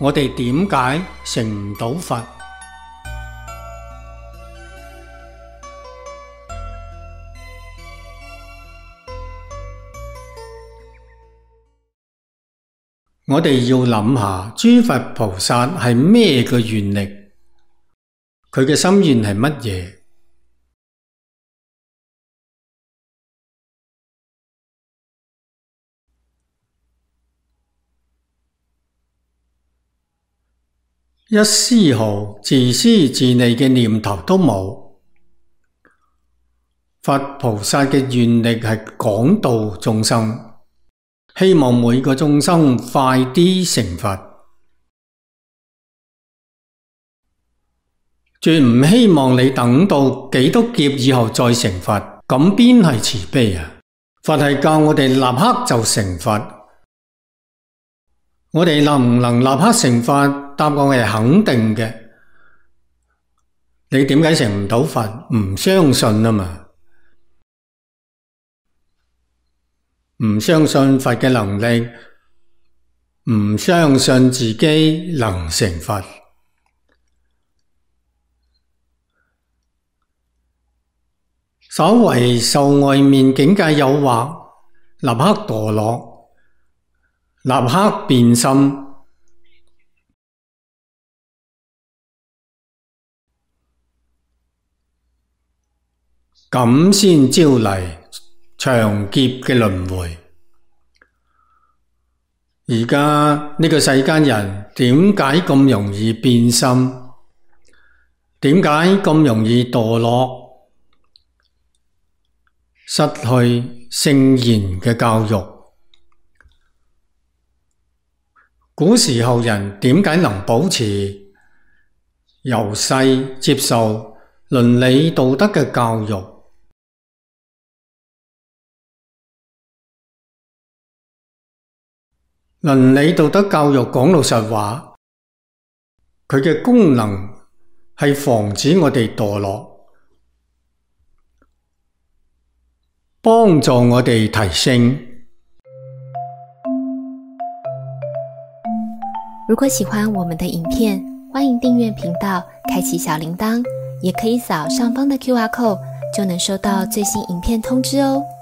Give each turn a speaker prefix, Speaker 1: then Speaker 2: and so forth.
Speaker 1: 我哋點解成唔到佛？我哋要諗下，諸佛菩薩係咩嘅願力？佢嘅心願係乜嘢？一絲毫自私自利嘅念頭都冇。佛菩薩嘅願力係廣度眾生，希望每個眾生快啲成佛，絕唔希望你等到幾多劫以後再成佛，咁邊係慈悲啊？佛係教我哋立刻就成佛。我哋能唔能立刻成佛？答案係肯定嘅。你點解成唔到佛？唔相信啊嘛，唔相信佛嘅能力，唔相信自己能成佛。稍為受外面境界誘惑，立刻墮落，立刻變心。咁先招嚟長劫嘅輪迴。而家呢個世間人點解咁容易變心？點解咁容易墮落？失去聖賢嘅教育。古時候人點解能保持由細接受倫理道德嘅教育？倫理道德教育講老實話，佢嘅功能係防止我哋墮落，幫助我哋提升。
Speaker 2: 如果喜歡我們的影片，歡迎訂閱頻道，開啟小鈴鐺，也可以掃上方的QR code，就能收到最新影片通知哦。